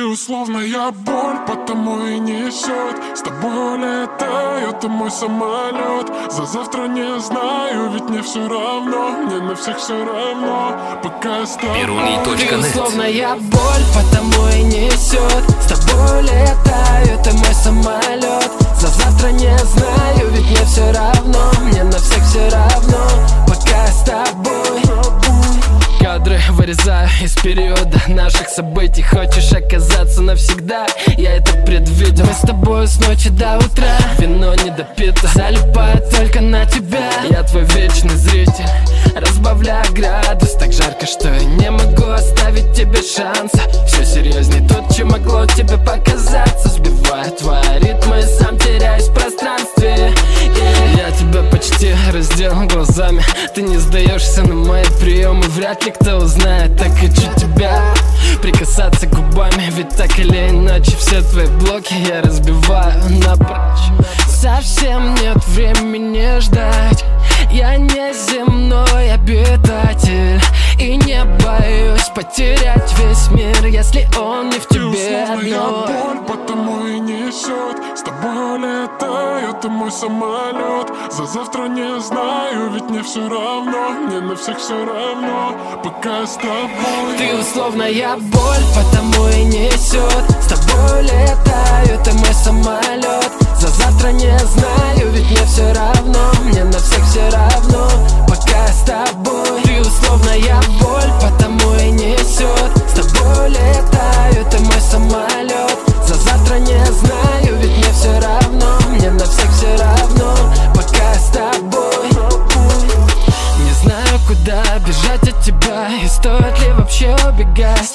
условная боль, потому и несет. С тобой летает и мой самолет. За завтра не знаю, ведь мне все равно. Мне на всех все равно, пока я с тобой. Ты условная боль, потому и несет. С тобой летает и мой самолет. За завтра не знаю, ведь мне все равно. Мне на всех все равно, пока я с тобой. Кадры вырезаю из периода наших событий. Хочешь оказаться навсегда, я это предвидел. Мы с тобой с ночи до утра, вино не допито, залипает только на тебя. Я твой вечный зритель, разбавляя градус. Так жарко, что я не могу оставить тебе шанса. Все серьезней тут, чем могло тебе показаться. Сбиваю твои ритмы, сам теряюсь в пространстве. Я тебя почти разделал глазами. Ты не сдаешься на мои приемы, вряд ли кто узнает. Так хочу тебя прикасаться губами, ведь так или иначе все твои блоки я разбиваю напрочь. Совсем нет времени ждать. Я не земной обитатель и не боюсь потерять весь мир, если он не в тебе одной. Боль, потому и несет. С тобой летает и мой самолет. За завтра не знаю, ведь мне все равно. Мне на всех все равно, пока я с тобой. Ты условная боль, потому и несет. С тобой летает и мой самолет. За завтра не знаю, ведь мне все равно. Мне на всех все равно, пока я с тобой. Ты условная боль, потому и несет. С тобой летает и мой самолет. За завтра не знаю, ведь мне все равно. Мне на всех все равно, пока я с тобой. Не знаю, куда бежать от тебя, и стоит ли вообще убегать.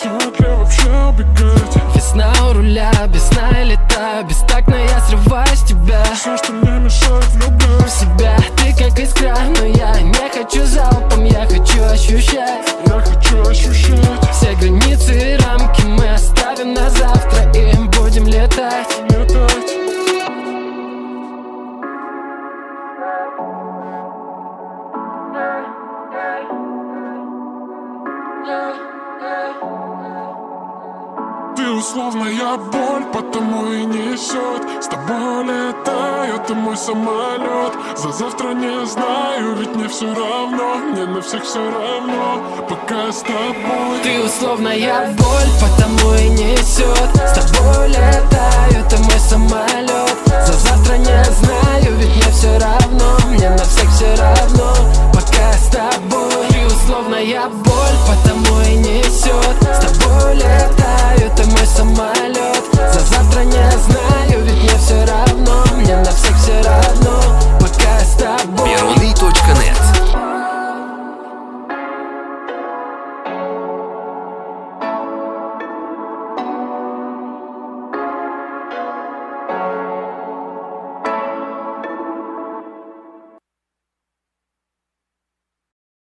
Весна у руля, без сна я летаю. Бестактно я срываю с тебя все, что мне мешает влюбляться в себя. Ты как искра, но я не хочу залпом. Я хочу ощущать, я хочу ощущать. Все границы и рамки мы оставим на завтра и будем летать. Ты условная боль, потому и несет. С тобой летает и мой самолет. За завтра не знаю, ведь мне все равно. Мне на всех все равно, пока я с тобой. Ты условная боль, потому и несет. С тобой летает и мой самолет. За завтра не знаю, ведь мне все равно. Мне на всех все равно, пока я с тобой. Ты условная боль, потому и несет.